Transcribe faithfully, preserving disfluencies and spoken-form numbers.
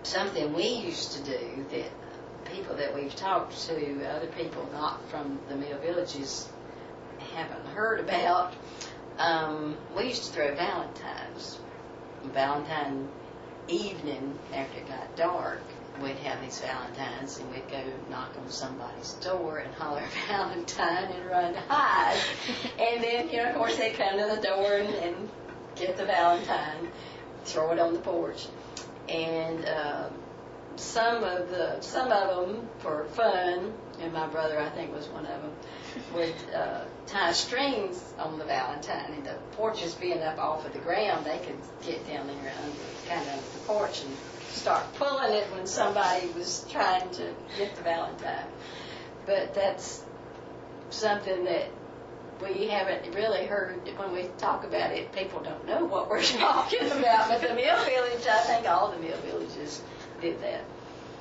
something we used to do that people that we've talked to, other people not from the Mill Villages, haven't heard about. Um, we used to throw Valentines. Valentine evening, after it got dark, we'd have these Valentines, and we'd go knock on somebody's door and holler Valentine and run to hide. And then, you know, of course, they'd come to the door and, and get the Valentine, throw it on the porch. And uh, some of the some of them for fun, and my brother, I think, was one of them, would uh, tie strings on the Valentine, and the porches being up off of the ground, they could get down there under, kind of under the porch and start pulling it when somebody was trying to get the Valentine. But that's something that we haven't really heard. When we talk about it, people don't know what we're talking about. But the Mill Village, I think all the Mill Villages did that.